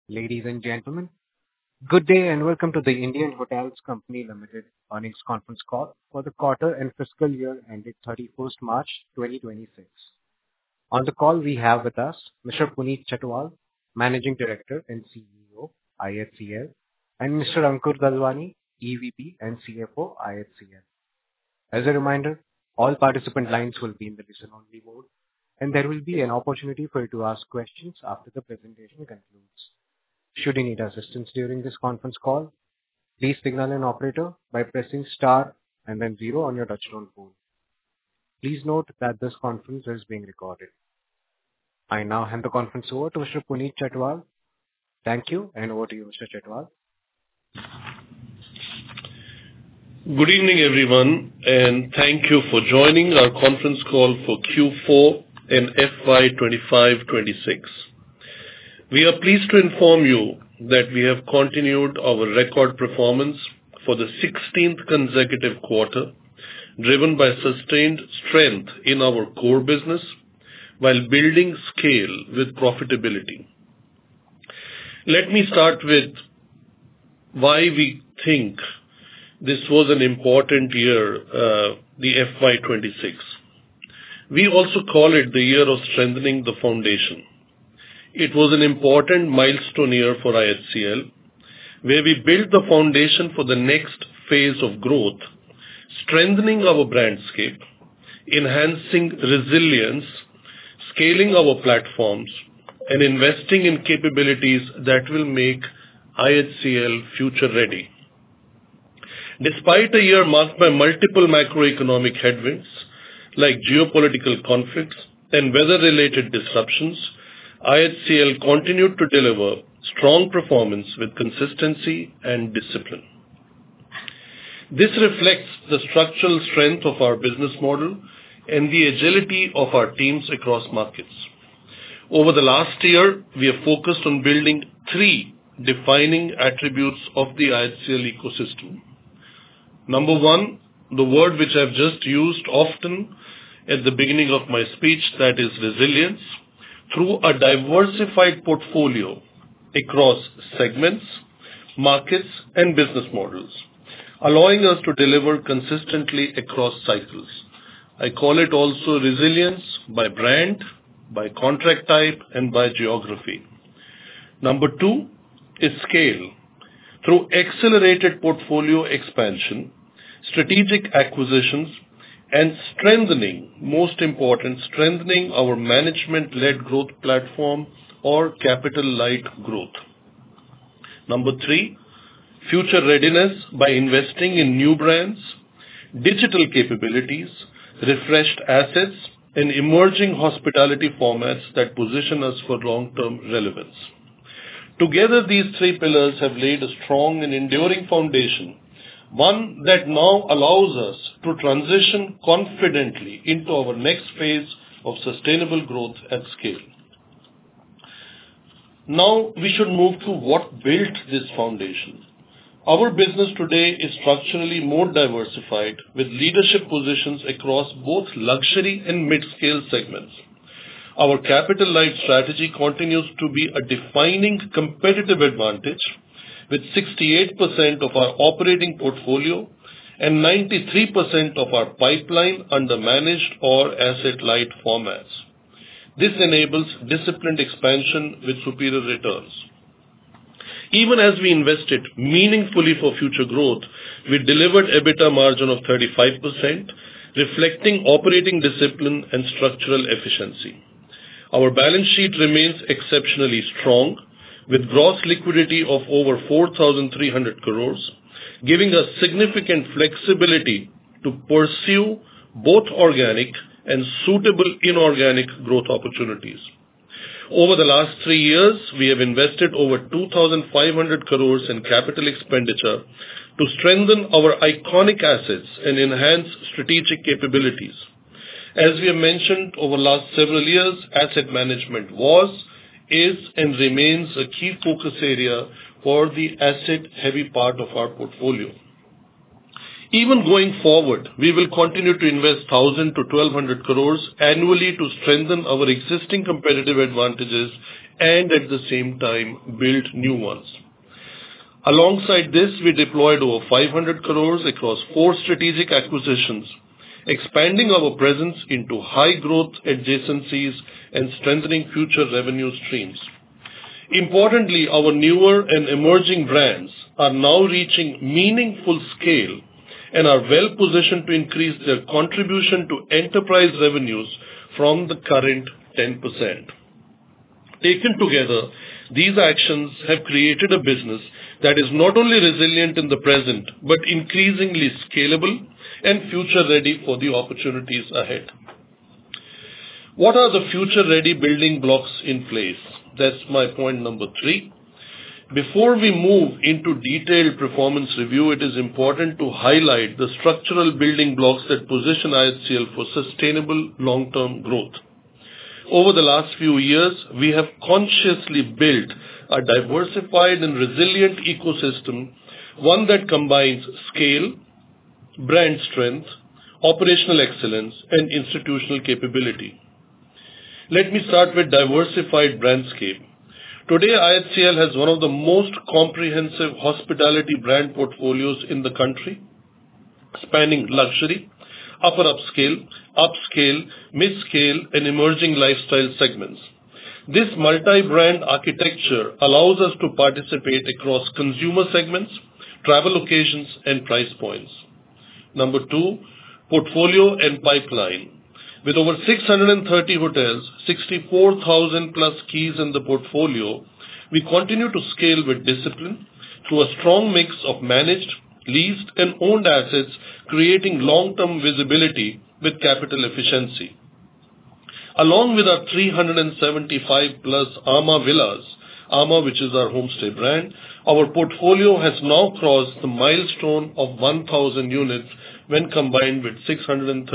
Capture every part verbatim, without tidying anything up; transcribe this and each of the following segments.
Ladies and gentlemen, good day and welcome to the Indian Hotels Company Limited earnings conference call for the quarter and fiscal year ended thirty-first March twenty twenty-six. On the call, we have with us Mister Puneet Chhatwal, Managing Director and C E O, I H C L, and Mister Ankur Dalwani, E V P and C F O, I H C L. As a reminder, all participant lines will be in the listen-only mode, and there will be an opportunity for you to ask questions after the presentation concludes. Should you need assistance during this conference call, please signal an operator by pressing star and then zero on your touchtone phone. Please note that this conference is being recorded. I now hand the conference over to Mister Puneet Chhatwal. Thank you, and over to you, Mister Chhatwal. Good evening, everyone, and thank you for joining our conference call for Q four and F Y twenty-five twenty-six. We are pleased to inform you that we have continued our record performance for the sixteenth consecutive quarter, driven by sustained strength in our core business while building scale with profitability. Let me start with why we think this was an important year, uh, the F Y twenty-six. We also call it the year of strengthening the foundation. It was an important milestone year for I H C L, where we built the foundation for the next phase of growth, strengthening our brandscape, enhancing resilience, scaling our platforms, and investing in capabilities that will make I H C L future ready. Despite a year marked by multiple macroeconomic headwinds, like geopolitical conflicts and weather-related disruptions, I H C L continued to deliver strong performance with consistency and discipline. This reflects the structural strength of our business model and the agility of our teams across markets. Over the last year, we have focused on building three defining attributes of the I H C L ecosystem. Number one, the word which I've just used often at the beginning of my speech, that is resilience, through a diversified portfolio across segments, markets, and business models, allowing us to deliver consistently across cycles. I call it also resilience by brand, by contract type, and by geography. Number two is scale. Through accelerated portfolio expansion, strategic acquisitions, and strengthening, most important, strengthening our management-led growth platform or capital-light growth. Number three, future readiness by investing in new brands, digital capabilities, refreshed assets, and emerging hospitality formats that position us for long-term relevance. Together, these three pillars have laid a strong and enduring foundation, one that now allows us to transition confidently into our next phase of sustainable growth at scale. Now, we should move to what built this foundation. Our business today is structurally more diversified, with leadership positions across both luxury and mid-scale segments. Our capital-light strategy continues to be a defining competitive advantage, with sixty-eight percent of our operating portfolio and ninety-three percent of our pipeline under managed or asset-light formats. This enables disciplined expansion with superior returns. Even as we invested meaningfully for future growth, we delivered EBITDA margin of thirty-five percent, reflecting operating discipline and structural efficiency. Our balance sheet remains exceptionally strong, with gross liquidity of over four thousand three hundred crores, giving us significant flexibility to pursue both organic and suitable inorganic growth opportunities. Over the last three years, we have invested over two thousand five hundred crores in capital expenditure to strengthen our iconic assets and enhance strategic capabilities. As we have mentioned over the last several years, asset management was, is, and remains a key focus area for the asset-heavy part of our portfolio. Even going forward, we will continue to invest one thousand to twelve hundred crores annually to strengthen our existing competitive advantages and at the same time build new ones. Alongside this, we deployed over five hundred crores across four strategic acquisitions, expanding our presence into high-growth adjacencies and strengthening future revenue streams. Importantly, our newer and emerging brands are now reaching meaningful scale and are well positioned to increase their contribution to enterprise revenues from the current ten percent. Taken together, these actions have created a business that is not only resilient in the present, but increasingly scalable and future-ready for the opportunities ahead. What are the future-ready building blocks in place? That's my point number three. Before we move into detailed performance review, it is important to highlight the structural building blocks that position I H C L for sustainable long-term growth. Over the last few years, we have consciously built a diversified and resilient ecosystem, one that combines scale, brand strength, operational excellence, and institutional capability. Let me start with diversified brandscape. Today, I H C L has one of the most comprehensive hospitality brand portfolios in the country, spanning luxury, upper upscale, upscale, mid-scale, and emerging lifestyle segments. This multi-brand architecture allows us to participate across consumer segments, travel occasions, and price points. Number two, portfolio and pipeline. With over six hundred thirty hotels, sixty-four thousand plus keys in the portfolio, we continue to scale with discipline through a strong mix of managed, leased, and owned assets, creating long-term visibility with capital efficiency. Along with our three hundred seventy-five plus amã Villas, amã, which is our homestay brand, our portfolio has now crossed the milestone of one thousand units when combined with six hundred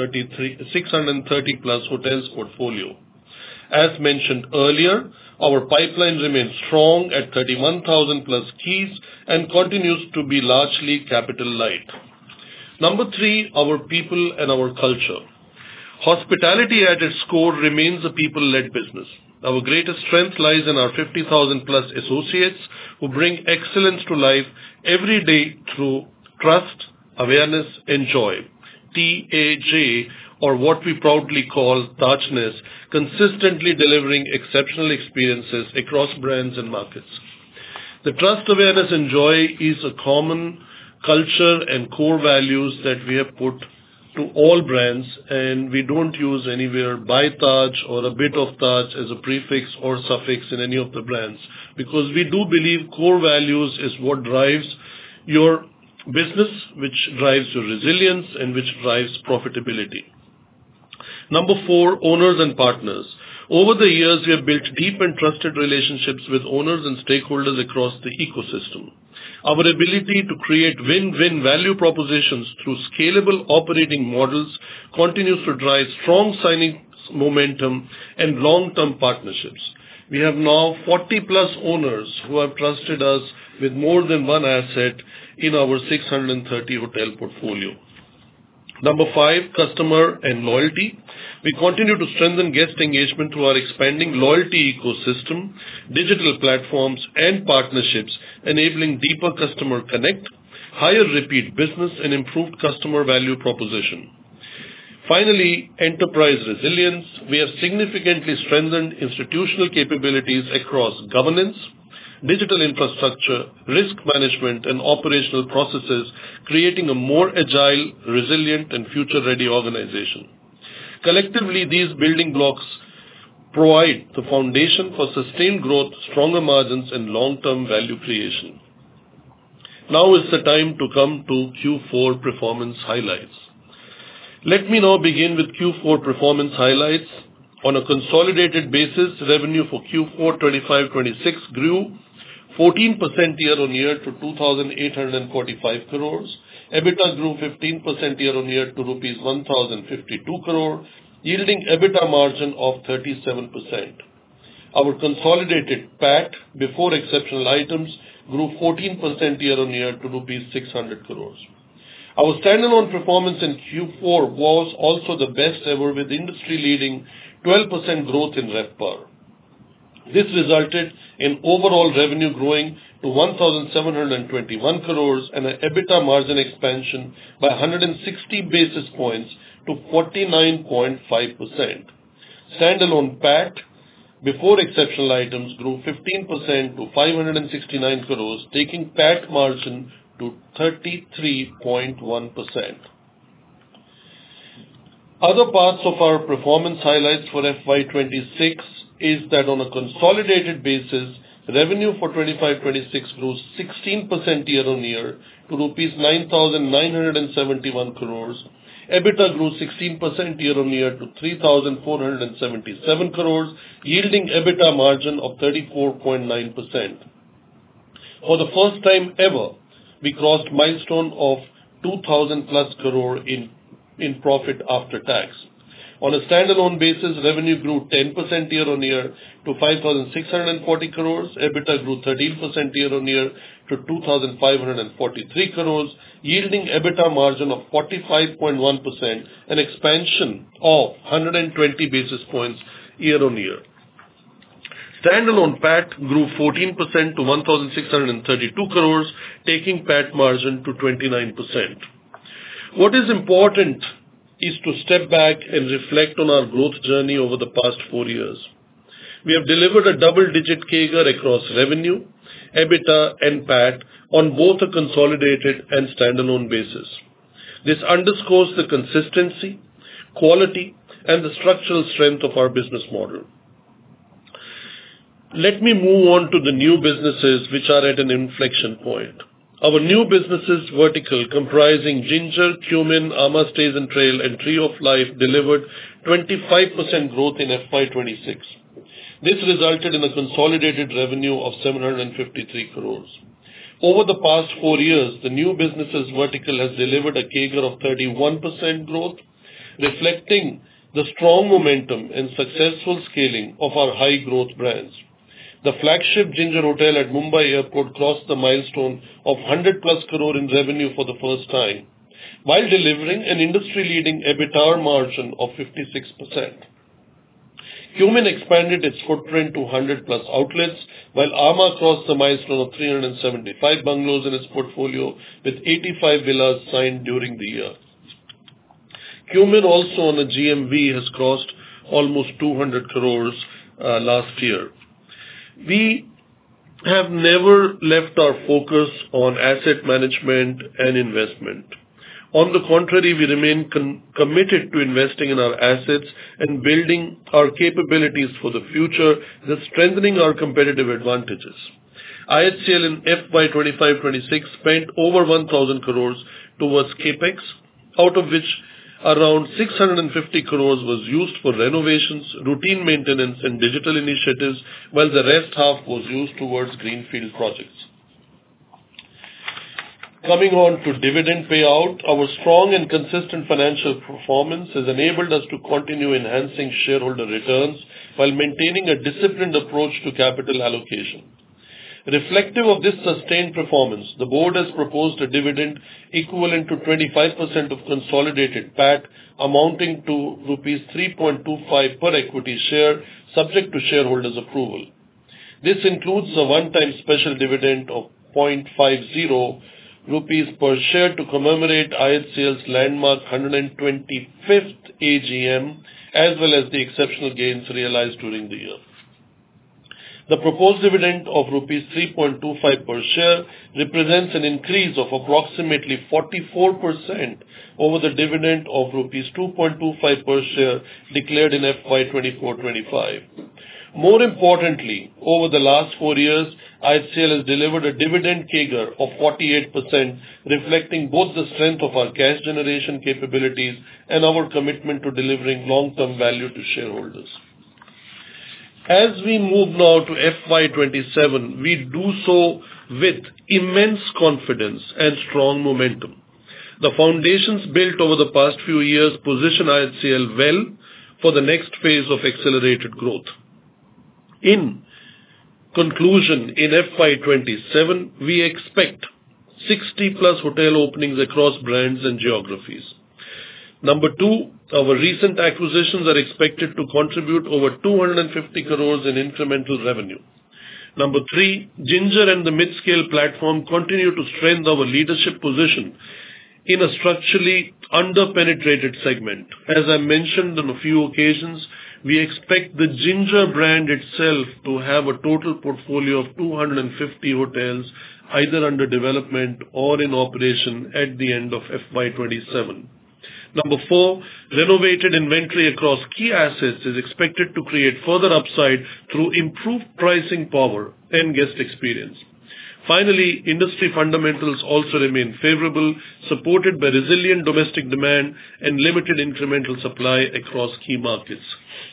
thirty plus hotels portfolio. As mentioned earlier, our pipeline remains strong at thirty-one thousand plus keys and continues to be largely capital light. Number three, our people and our culture. Hospitality at its core remains a people-led business. Our greatest strength lies in our fifty thousand plus associates who bring excellence to life every day through trust, awareness, and joy. T A J, or what we proudly call Tajness, consistently delivering exceptional experiences across brands and markets. The trust, awareness, and joy is a common culture and core values that we have put to all brands, and we don't use anywhere by Taj or a bit of Taj as a prefix or suffix in any of the brands, because we do believe core values is what drives your business, which drives your resilience, and which drives profitability. Number four, owners and partners. Over the years, we have built deep and trusted relationships with owners and stakeholders across the ecosystem. Our ability to create win-win value propositions through scalable operating models continues to drive strong signing momentum and long-term partnerships. We have now forty plus owners who have trusted us with more than one asset in our six hundred thirty hotel portfolio. Number five, customer and loyalty. We continue to strengthen guest engagement through our expanding loyalty ecosystem, digital platforms, and partnerships, enabling deeper customer connect, higher repeat business, and improved customer value proposition. Finally, enterprise resilience. We have significantly strengthened institutional capabilities across governance, digital infrastructure, risk management, and operational processes, creating a more agile, resilient, and future-ready organization. Collectively, these building blocks provide the foundation for sustained growth, stronger margins, and long-term value creation. Now is the time to come to Q four performance highlights. Let me now begin with Q four performance highlights. On a consolidated basis, revenue for Q four twenty-five twenty-six grew fourteen percent year-on-year to two thousand eight hundred forty-five crores. EBITDA grew fifteen percent year-on-year to rupees one thousand fifty-two crore, yielding EBITDA margin of thirty-seven percent. Our consolidated P A T before exceptional items grew fourteen percent year-on-year to rupees six hundred crores. Our standalone performance in Q four was also the best ever, with industry-leading twelve percent growth in RevPAR. This resulted in overall revenue growing to one thousand seven hundred twenty-one crores and an EBITDA margin expansion by one hundred sixty basis points to forty-nine point five percent. Standalone P A T before exceptional items grew fifteen percent to five hundred sixty-nine crores, taking P A T margin to thirty-three point one percent. Other parts of our performance highlights for F Y twenty-six is that on a consolidated basis, revenue for twenty-five twenty-six grew sixteen percent year-on-year to rupees nine thousand nine hundred seventy-one crores. EBITDA grew sixteen percent year-on-year to three thousand four hundred seventy-seven crores, yielding EBITDA margin of thirty-four point nine percent. For the first time ever, we crossed milestone of two thousand plus crore in, in profit after tax. On a standalone basis, revenue grew ten percent year-on-year to five thousand six hundred forty crores. EBITDA grew thirteen percent year-on-year to two thousand five hundred forty-three crores, yielding EBITDA margin of forty-five point one percent, an expansion of one hundred twenty basis points year-on-year. Standalone P A T grew fourteen percent to one thousand six hundred thirty-two crores, taking P A T margin to twenty-nine percent. What is important is to step back and reflect on our growth journey over the past four years. We have delivered a double-digit C A G R across revenue, EBITDA and P A T on both a consolidated and standalone basis. This underscores the consistency, quality, and the structural strength of our business model. Let me move on to the new businesses which are at an inflection point. Our new businesses vertical comprising Ginger, Cumin, Ama Stays and Trail, and Tree of Life delivered twenty-five percent growth in F Y twenty-six. This resulted in a consolidated revenue of seven hundred fifty-three crores. Over the past four years, the new businesses vertical has delivered a C A G R of thirty-one percent growth, reflecting the strong momentum and successful scaling of our high growth brands. The flagship Ginger Hotel at Mumbai Airport crossed the milestone of one hundred plus crore in revenue for the first time, while delivering an industry-leading EBITDA margin of fifty-six percent. Cumin expanded its footprint to one hundred plus outlets, while Ama crossed the milestone of three hundred seventy-five bungalows in its portfolio, with eighty-five villas signed during the year. Cumin also on a G M V has crossed almost two hundred crores uh, last year. We have never left our focus on asset management and investment. On the contrary, we remain con- committed to investing in our assets and building our capabilities for the future, thus strengthening our competitive advantages. I H C L in F Y twenty-five twenty-six spent over one thousand crores towards CAPEX, out of which around six hundred fifty crores was used for renovations, routine maintenance and digital initiatives, while the rest half was used towards greenfield projects. Coming on to dividend payout, our strong and consistent financial performance has enabled us to continue enhancing shareholder returns while maintaining a disciplined approach to capital allocation. Reflective of this sustained performance, the board has proposed a dividend equivalent to twenty-five percent of consolidated P A T, amounting to rupees three point two five per equity share, subject to shareholders' approval. This includes a one-time special dividend of zero point five zero rupees per share to commemorate I H C L's landmark one hundred twenty-fifth A G M, as well as the exceptional gains realized during the year. The proposed dividend of rupees three point two five per share represents an increase of approximately forty-four percent over the dividend of rupees two point two five per share declared in F Y twenty-four twenty-five. More importantly, over the last four years, I H C L has delivered a dividend C A G R of forty-eight percent, reflecting both the strength of our cash generation capabilities and our commitment to delivering long-term value to shareholders. As we move now to F Y twenty-seven, we do so with immense confidence and strong momentum. The foundations built over the past few years position I H C L well for the next phase of accelerated growth. In conclusion, in F Y twenty-seven, we expect sixty plus hotel openings across brands and geographies. Number two, Our recent acquisitions are expected to contribute over two hundred fifty crores in incremental revenue. Number three, Ginger and the mid-scale platform continue to strengthen our leadership position in a structurally under-penetrated segment. As I mentioned on a few occasions, we expect the Ginger brand itself to have a total portfolio of two hundred fifty hotels, either under development or in operation at the end of F Y twenty-seven. Number four, renovated inventory across key assets is expected to create further upside through improved pricing power and guest experience. Finally, industry fundamentals also remain favorable, supported by resilient domestic demand and limited incremental supply across key markets.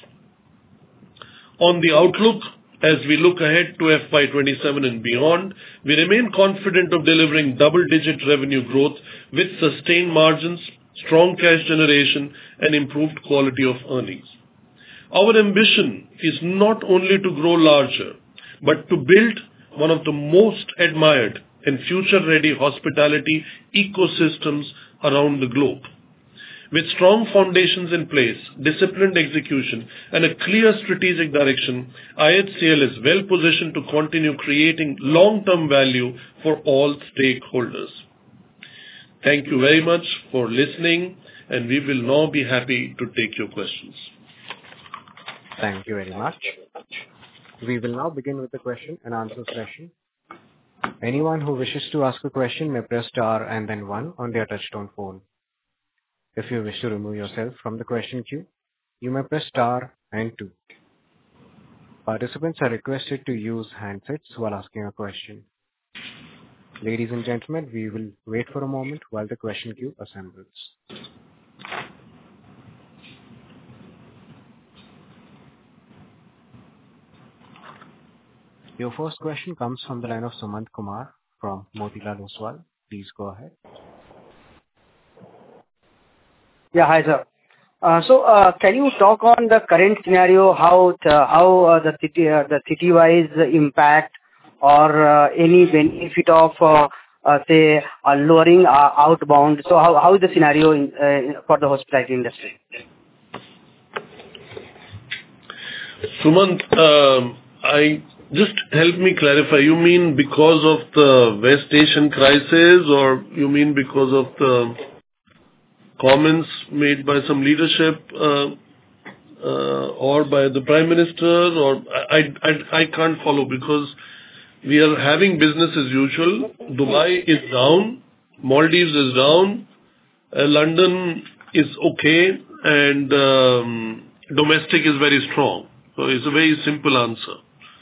On the outlook, as we look ahead to F Y twenty-seven and beyond, we remain confident of delivering double-digit revenue growth with sustained margins, strong cash generation, and improved quality of earnings. Our ambition is not only to grow larger, but to build one of the most admired and future-ready hospitality ecosystems around the globe. With strong foundations in place, disciplined execution, and a clear strategic direction, I H C L is well positioned to continue creating long-term value for all stakeholders. Thank you very much for listening, and we will now be happy to take your questions. Thank you very much. We will now begin with the question and answer session. Anyone who wishes to ask a question may press star and then one on their touchtone phone. If you wish to remove yourself from the question queue, you may press star and two. Participants are requested to use handsets while asking a question. Ladies and gentlemen, we will wait for a moment while the question queue assembles. Your first question comes from the line of Sumant Kumar from Motilal Oswal. Please go ahead. Yeah, hi sir. Uh, so, uh, can you talk on the current scenario, how the, how uh, the city uh, the city-wise impact or uh, any benefit of uh, uh, say uh, lowering uh, outbound? So, how how is the scenario in, uh, for the hospitality industry? Sumant, um, I just help me clarify. You mean because of the West Asian crisis, or you mean because of the comments made by some leadership, uh, uh, or by the Prime Minister, or I, I, I can't follow, because we are having business as usual. Dubai is down, Maldives is down, uh, London is okay, and um, domestic is very strong. So it's a very simple answer.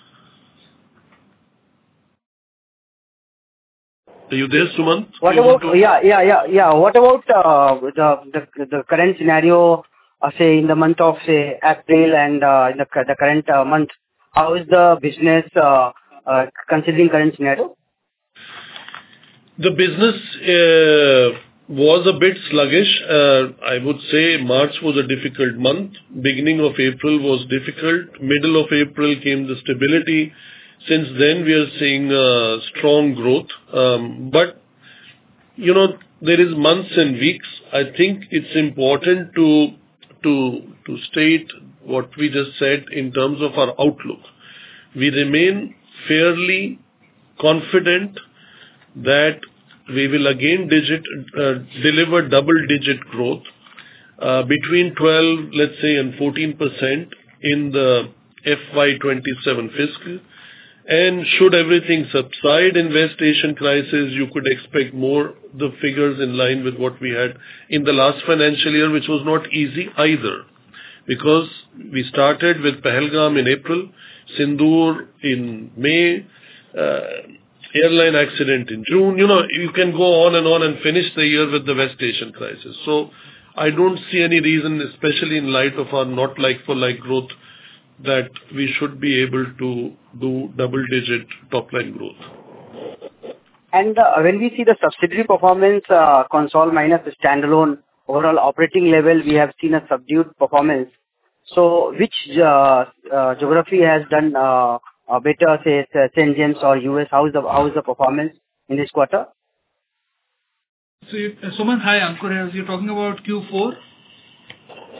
Are you there, Sumant? What about, yeah, yeah, yeah, yeah. What about uh, the, the the current scenario, uh, say in the month of say April and uh, in the the current uh, month? How is the business uh, uh, considering current scenario? The business uh, was a bit sluggish. Uh, I would say March was a difficult month. Beginning of April was difficult. Middle of April came the stability. Since then, we are seeing uh, strong growth. Um, but, you know, there is months and weeks. I think it's important to, to, to state what we just said in terms of our outlook. We remain fairly confident that we will again digit, uh, deliver double-digit growth uh, between twelve, let's say, and fourteen percent in the F Y twenty-seven fiscal. And should everything subside in West Asian crisis, you could expect more the figures in line with what we had in the last financial year, which was not easy either. Because we started with Pahalgam in April, Sindoor in May, uh, airline accident in June. You know, you can go on and on and finish the year with the West Asian crisis. So I don't see any reason, especially in light of our not like-for-like growth, that we should be able to do double-digit top-line growth. And uh, when we see the subsidiary performance, uh, console minus the standalone overall operating level, we have seen a subdued performance. So, which uh, uh, geography has done uh, uh, better, say, Saint James or U S? How is the how is the performance in this quarter? So, you, uh, Sumant, hi, Ankur here. You're talking about Q four?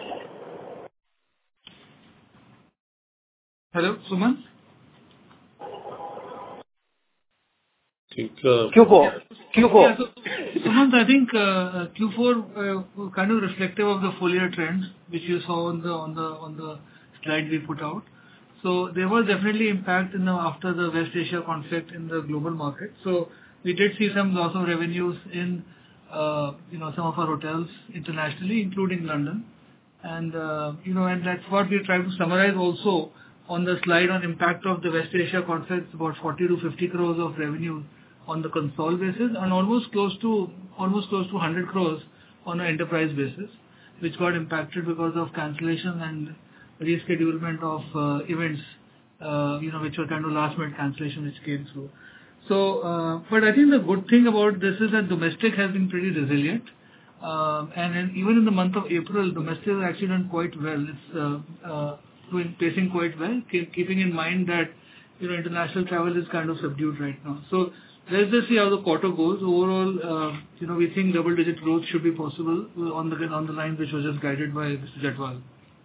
Hello, Sumant? think, uh, Q four. Q four. Yeah. So, Sumant, I think uh, Q four uh, was kind of reflective of the full year trends, which you saw on the on the on the slide we put out. So there was definitely impact in the after the West Asia conflict in the global market. So we did see some loss of revenues in uh, you know some of our hotels internationally, including London. And uh, you know, and that's what we're trying to summarize also on the slide on impact of the West Asia conflict, about forty to fifty crores of revenue on the console basis, and almost close to almost close to one hundred crores on an enterprise basis, which got impacted because of cancellation and reschedulement of uh, events, uh, you know, which were kind of last-minute cancellation which came through. So, uh, but I think the good thing about this is that domestic has been pretty resilient. Um, and in, even in the month of April, domestic has actually done quite well. It's uh, uh, doing pacing quite well, keep, keeping in mind that you know international travel is kind of subdued right now. So let's just see how the quarter goes. Overall, uh, you know, we think double-digit growth should be possible on the on the line which was just guided by Mister Jatwal.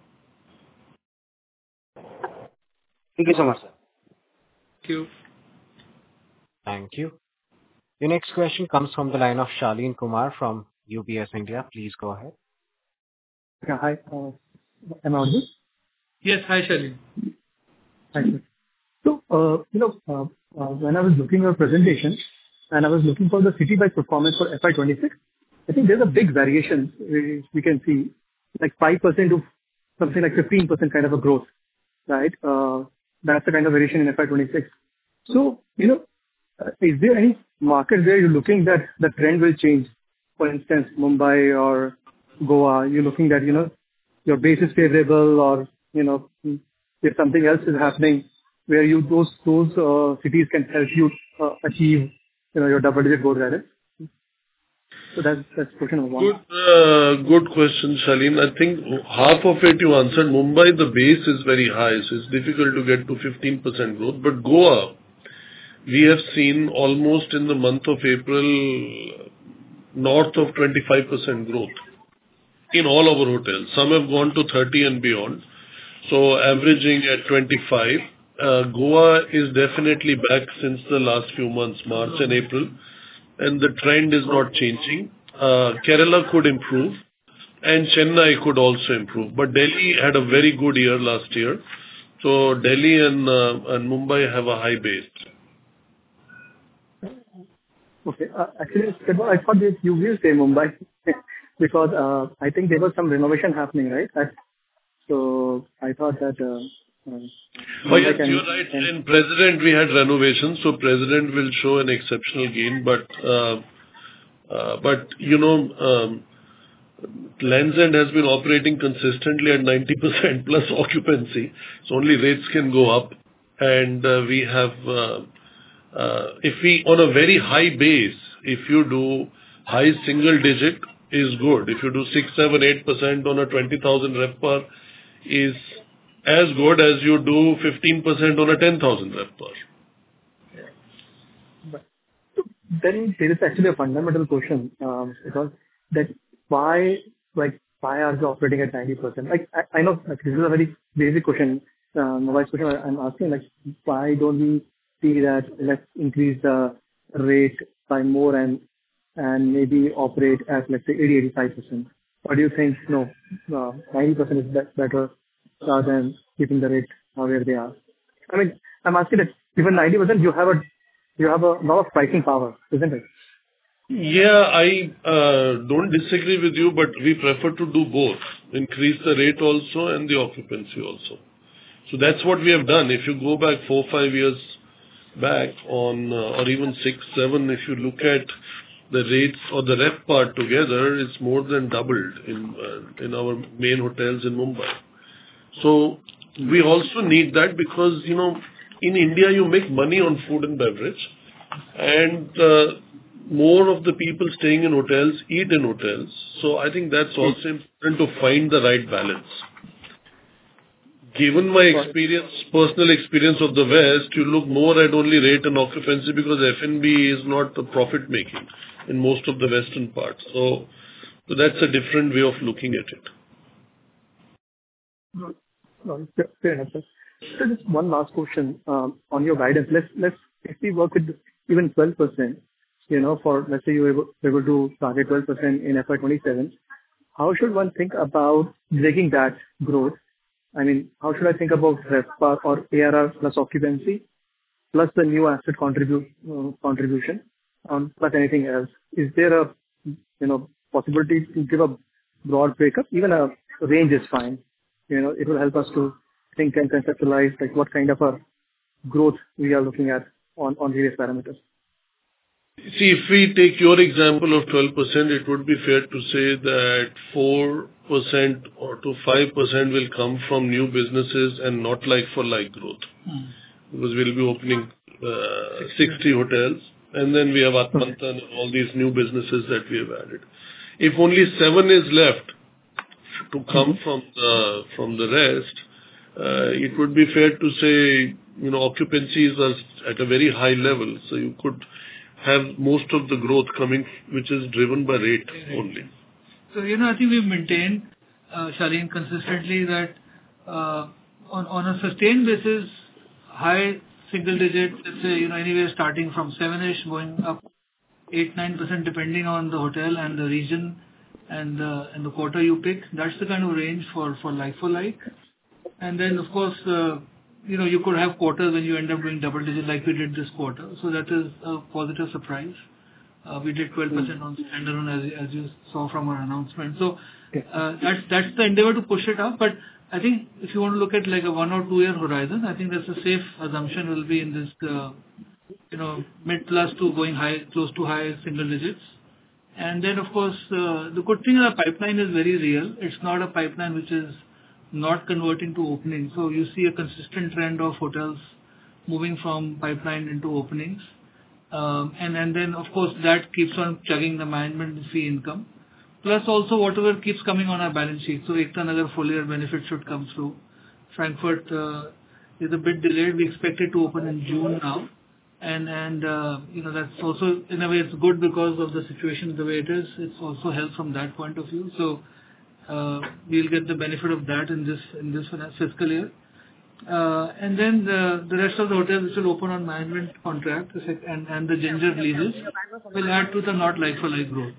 Thank you so much, sir. Thank you. Thank you. The next question comes from the line of Shaleen Kumar from U B S India. Please go ahead. Yeah, hi. Uh, am I audible? Yes, hi Shaleen. Hi, sir. So, uh, you know, uh, uh, when I was looking at your presentation and I was looking for the city-wide performance for F Y twenty-six, I think there's a big variation. We, we can see like five percent to something like fifteen percent kind of a growth, right? Uh, that's the kind of variation in F Y twenty-six. So, you know, uh, is there any market where you're looking that the trend will change? For instance, Mumbai or Goa, you're looking that, you know, your base is favorable or, you know, if something else is happening where you, those, those uh, cities can help you uh, achieve, you know, your double-digit growth guidance? So that's, that's question number one. Good, uh, good question, Shaleen. I think half of it you answered. Mumbai, the base is very high, so it's difficult to get to fifteen percent growth. But Goa, we have seen almost in the month of April, north of twenty-five percent growth in all our hotels. Some have gone to thirty and beyond. So averaging at twenty-five. Uh, Goa is definitely back since the last few months, March and April, and the trend is not changing. Uh, Kerala could improve, and Chennai could also improve. But Delhi had a very good year last year. So Delhi and, uh, and Mumbai have a high base. Okay. Uh, actually, I thought that you will say Mumbai because uh, I think there was some renovation happening, right? That, so I thought that. Uh, uh, Oh yes, can, you're right. can, In President, we had renovations, so President will show an exceptional gain. But, uh, uh, but you know, um, Land's End has been operating consistently at ninety percent plus occupancy, so only rates can go up. And uh, we have, uh, uh, if we, on a very high base, if you do high single digit is good. If you do six, seven, eight percent on a twenty thousand RevPAR is as good as you do fifteen percent on a ten thousand RevPAR. But then there is actually a fundamental question, um, because that why, like, why are they operating at ninety percent? Like, I, I know like, this is a very basic question, um, my question I'm asking, like, why don't we see that let's increase the rate by more and and maybe operate at, let's say, eighty, eighty-five percent? Or do you think, no, uh, ninety percent is be- better rather than keeping the rate uh, where they are? I mean, I'm asking that even ninety percent, you have a you have a lot of pricing power, isn't it? Yeah, I uh, don't disagree with you, but we prefer to do both, increase the rate also and the occupancy also. So that's what we have done. If you go back four, five years back on, uh, or even six, seven, if you look at the rates or the RevPAR together, it's more than doubled in uh, in our main hotels in Mumbai. So we also need that because, you know, in India you make money on food and beverage, and uh, more of the people staying in hotels eat in hotels. So I think that's also important to find the right balance. Given my experience, personal experience of the West, you look more at only rate and occupancy because F and B is not a profit making in most of the Western parts. So, so that's a different way of looking at it. No, fair fair enough, sir. So just one last question um, on your guidance. Let's let's if we work with even twelve percent, you know, for let's say you were able, able to target twelve percent in F Y twenty-seven, how should one think about breaking that growth? I mean, how should I think about RevPAR or A R R plus occupancy plus the new asset contribute uh, contribution um, plus anything else? Is there a you know possibility to give a broad breakup? Even a range is fine. You know, it will help us to think and conceptualize like what kind of a growth we are looking at on, on various parameters. See, if we take your example of twelve percent, it would be fair to say that four percent or to five percent will come from new businesses and not like-for-like growth. Mm. Because we'll be opening uh, sixty hotels, and then we have Atmantan and all these new businesses that we have added. If only seven is left to come Mm-hmm. from the from the rest, uh, it would be fair to say, you know, occupancies are at a very high level, so you could have most of the growth coming, which is driven by rate only. So, you know, I think we've maintained, uh, Shaleen, consistently that uh, on on a sustained basis, high single digit, let's say, you know, anywhere starting from seven-ish, going up eight nine percent depending on the hotel and the region and the and the quarter you pick. That's the kind of range for for like for like. And then, of course, uh, you know, you could have quarters when you end up doing double digit like we did this quarter. So that is a positive surprise. Uh, we did twelve percent on standalone, as, as you saw from our announcement. So uh, that's that's the endeavor to push it up. But I think if you want to look at like a one or two year horizon, I think that's a safe assumption will be in this, uh, you know, mid plus to going high, close to high single digits. And then, of course, uh, the good thing is the pipeline is very real. It's not a pipeline which is not converting to opening. So you see a consistent trend of hotels moving from pipeline into openings. Um, and, and then, of course, that keeps on chugging the management fee income. Plus also whatever keeps coming on our balance sheet. So Ekta Nagar full year benefit should come through. Frankfurt uh, is a bit delayed. We expect it to open in June now. And, and uh, you know, that's also, in a way, it's good because of the situation the way it is. It's also helped from that point of view. So uh, we'll get the benefit of that in this in this fiscal year. Uh, and then the, the rest of the hotels which will open on management contract and, and the Ginger leases will add to the not like-for-like growth.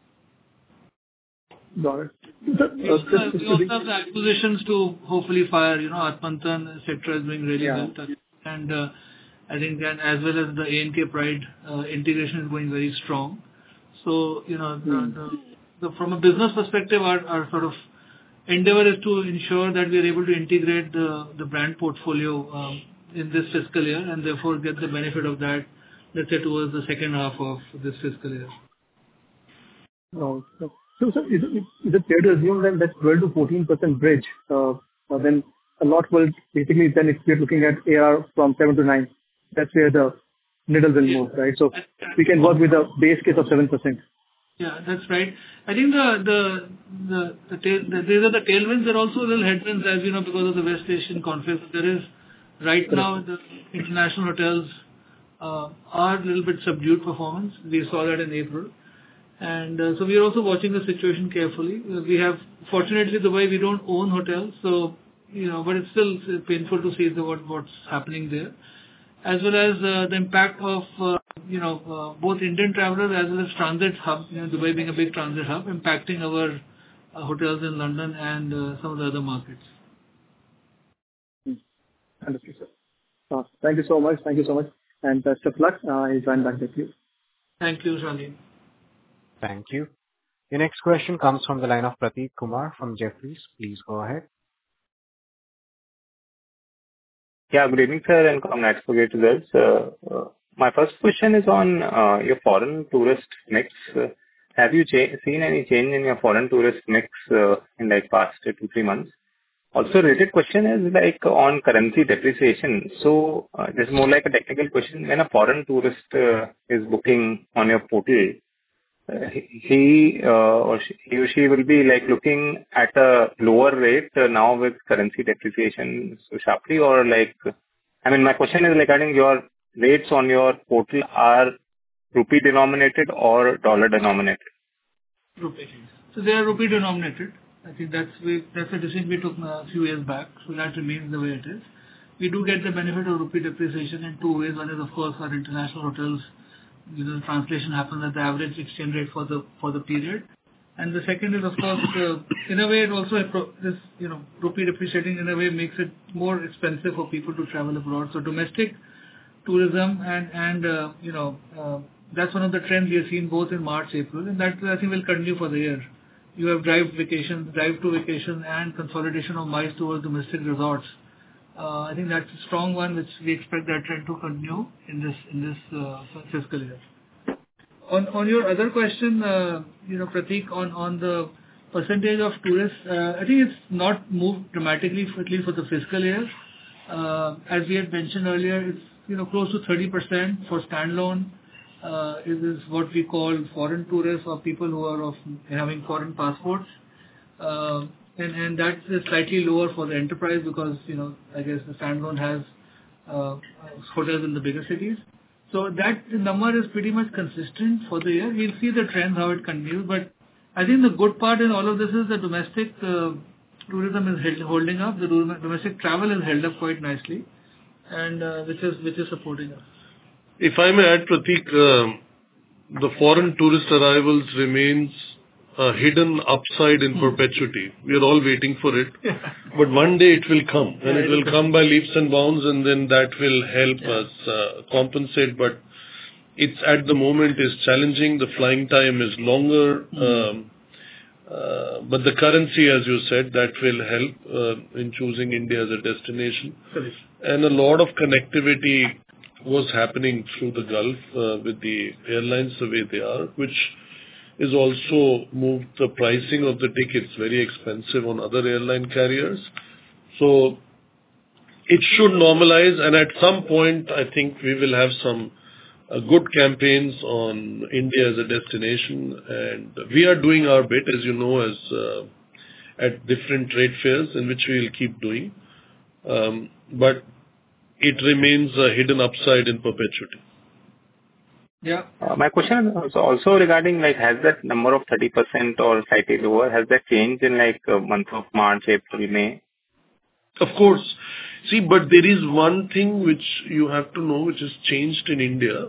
Got it. So, We uh, also, just- have, just we to also be- have the acquisitions to hopefully fire, you know, Atmantan, et cetera is doing really Yeah. well. And uh, I think that as well as the A N K Pride uh, integration is going very strong. So, you know, the, Hmm. the, the, from a business perspective, our, our sort of endeavor is to ensure that we are able to integrate the, the brand portfolio um, in this fiscal year and therefore get the benefit of that, let's say, towards the second half of this fiscal year. No. no. So, so is it is it fair to assume then that twelve to fourteen percent bridge, uh, uh, then a lot will basically then if we're looking at A R from seven to nine, that's where the needle will move, right? So we can work with a base case of seven percent. Yeah, that's right. I think the the the the tail, the, these are the tailwinds. There are also little headwinds, as you know, because of the West Asian conflict. There is right now the international hotels uh, are a little bit subdued performance. We saw that in April, and uh, so we are also watching the situation carefully. Uh, we have fortunately the way we don't own hotels, so you know, but it's still painful to see the what what's happening there, as well as uh, the impact of uh, you know uh, both Indian travelers as well as transit hub, you know, Dubai being a big transit hub, impacting our uh, hotels in London and uh, some of the other markets. Understood, sir. Uh, Thank you so much. Thank you so much. And best of luck. Uh, I'll join back with you. Thank you, Shaleen. Thank you. Your next question comes from the line of Prateek Kumar from Jefferies. Please go ahead. Yeah, good evening, sir, and congrats for great results. Uh, uh, My first question is on uh, your foreign tourist mix. Uh, Have you cha- seen any change in your foreign tourist mix uh, in like past two, three months? Also, related question is like on currency depreciation. So, uh, this is more like a technical question. When a foreign tourist uh, is booking on your portal, uh, he uh, or she, he or she will be like looking at a lower rate uh, now with currency depreciation so sharply, or like, I mean, my question is regarding your rates on your portal are rupee denominated or dollar denominated? Rupee. So they are rupee denominated. I think that's we, that's a decision we took a few years back, so that remains the way it is. we do get the benefit of rupee depreciation in two ways. One is, of course, our international hotels, you know, the translation happens at the average exchange rate for the for the period. And the second is, of course, uh, in a way, it also appro- this, you know, rupee depreciating in a way makes it more expensive for people to travel abroad. So domestic tourism and and uh, you know uh, that's one of the trends we have seen both in March, April, and that I think will continue for the year. You have drive vacations, drive to vacation, and consolidation of MICE towards domestic resorts. Uh, I think that's a strong one, which we expect that trend to continue in this in this uh, fiscal year. On on your other question, uh, you know, Prateek, on on the percentage of tourists, uh, I think it's not moved dramatically, for, at least for the fiscal year. Uh, as we had mentioned earlier, it's you know close to thirty percent for standalone. Uh, it is what we call foreign tourists or people who are of having foreign passports. Uh, and, and that is slightly lower for the enterprise because, you know, I guess the standalone has uh, hotels in the bigger cities. So that number is pretty much consistent for the year. We'll see the trends, how it continues. But I think the good part in all of this is the domestic uh, tourism is held, holding up. The domestic travel is held up quite nicely, and uh, which is which is supporting us. If I may add, Prateek, uh, the foreign tourist arrivals remains a hidden upside in perpetuity. We are all waiting for it. But one day it will come, and Yeah, it will it'll come by leaps and bounds, and then that will help Yeah. us uh, compensate. But it's at the moment is challenging. The flying time is longer. Um, uh, but the currency, as you said, that will help uh, in choosing India as a destination. Correct. And a lot of connectivity was happening through the Gulf uh, with the airlines the way they are, which is also moved the pricing of the tickets very expensive on other airline carriers. So it should normalize, and at some point, I think we will have some uh, good campaigns on India as a destination, and we are doing our bit, as you know, as uh, at different trade fairs, in which we will keep doing. Um, but it remains a hidden upside in perpetuity. Yeah. Uh, My question is also also regarding, like, has that number of thirty percent or slightly lower, has that changed in, like, uh, month of March, April, May? Of course. See, but there is one thing which you have to know, which has changed in India.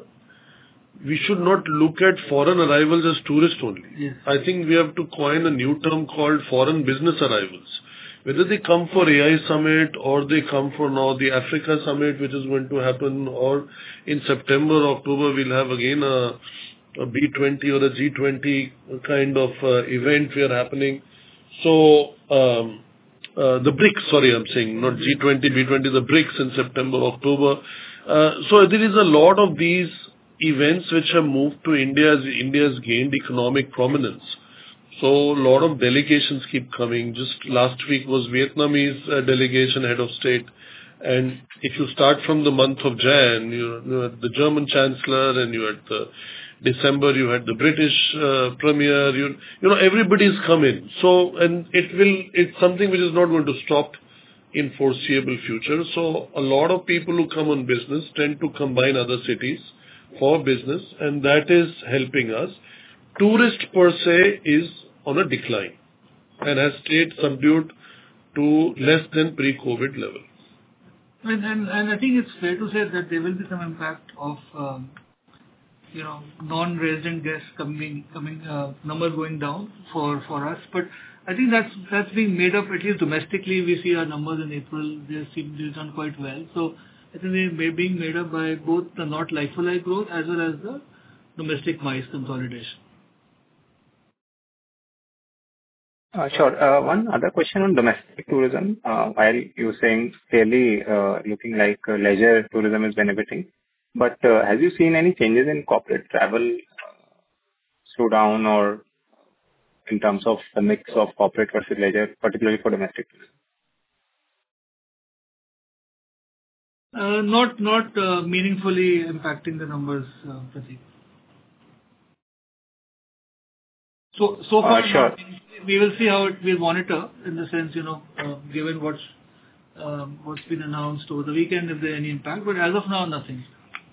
We should not look at foreign arrivals as tourist only. Yes. I think we have to coin a new term called foreign business arrivals. Whether they come for A I Summit or they come for now the Africa Summit, which is going to happen, or in September, October, we'll have again a, a B twenty or a G twenty kind of uh, event we are happening. So, um, uh, the BRICS, sorry, I'm saying, not G twenty, B twenty, the BRICS in September, October. Uh, so there is a lot of these events which have moved to India as India has gained economic prominence. So a lot of delegations keep coming. Just last week was Vietnamese uh, delegation head of state. And if you start from the month of Jan, you, you had the German Chancellor, and you had the December, you had the British uh, Premier, you, you know, everybody's come in. So, and it will, it's something which is not going to stop in foreseeable future. So a lot of people who come on business tend to combine other cities for business, and that is helping us. Tourist per se is on a decline and has stayed subdued to less than pre-COVID level. And, and and I think it's fair to say that there will be some impact of um, you know non-resident guests coming coming uh, numbers going down for for us. But I think that's that's being made up, at least domestically. We see our numbers in April; they seem to have done quite well. So I think they're being made up by both the not like-for-like growth as well as the domestic MICE consolidation. Uh, Sure. Uh, One other question on domestic tourism. Uh, While you were saying clearly uh, looking like uh, leisure tourism is benefiting, but uh, have you seen any changes in corporate travel uh, slowdown or in terms of the mix of corporate versus leisure, particularly for domestic tourism? Uh, Not not uh, meaningfully impacting the numbers, uh, Prateek. So so Uh, far, Sure. not. We will see how it will monitor in the sense, you know, uh, given what's um, what's been announced over the weekend, if there any impact. But as of now, nothing.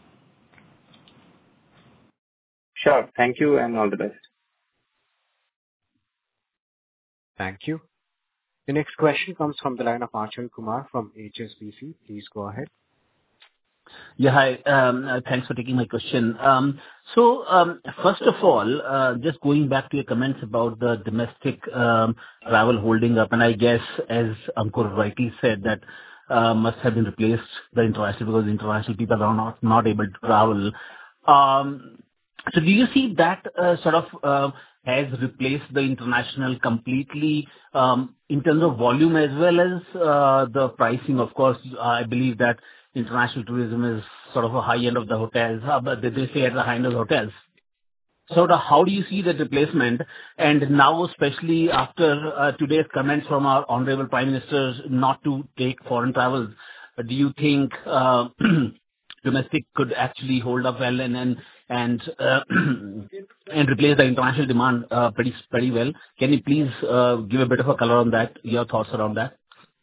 Sure. Thank you, and all the best. Thank you. The next question comes from the line of Achal Kumar from H S B C. Please go ahead. Yeah, hi. Um, uh, Thanks for taking my question. Um, So, um, first of all, uh, just going back to your comments about the domestic um, travel holding up, and I guess, as Ankur rightly said, that uh, must have been replaced the international because international people are not not able to travel. Um, So do you see that uh, sort of uh, has replaced the international completely um, in terms of volume as well as uh, the pricing? Of course, I believe that international tourism is sort of a high end of the hotels, uh, but they they stay at the high end of the hotels. So the- how do you see the replacement? And now, especially after uh, today's comments from our honorable Prime Minister not to take foreign travels, uh, do you think uh, domestic could actually hold up well and and and uh, and replace the international demand uh, pretty pretty well? Can you please uh, give a bit of a color on that, your thoughts around that?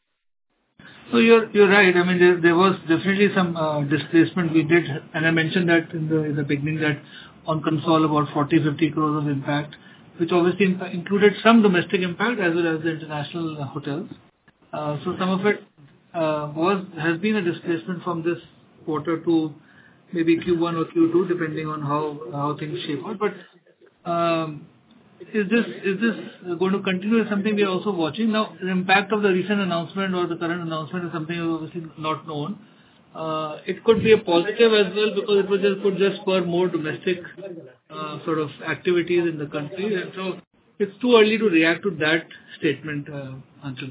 So you're you're right. I mean, there there was definitely some uh, displacement we did, and I mentioned that in the in the beginning that on console about forty fifty crores of impact, which obviously imp- included some domestic impact as well as the international uh, hotels. Uh, so some of it uh, was has been a displacement from this quarter to maybe Q one or Q two, depending on how how things shape out. But um, Is this is this going to continue is something we are also watching. Now, the impact of the recent announcement or the current announcement is something obviously not known. Uh, It could be a positive as well because it would just could just spur more domestic uh, sort of activities in the country. And so it's too early to react to that statement, uh, Anshul.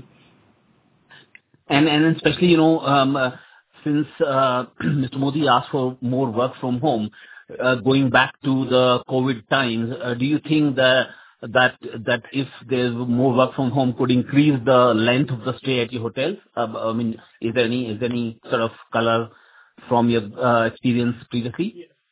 And and especially, you know, um, uh, since uh, Mister Modi asked for more work from home, uh, going back to the COVID times, uh, do you think that that that if there's more work from home could increase the length of the stay at your hotels? Uh, I mean, is there any is there any sort of color from your uh, experience previously?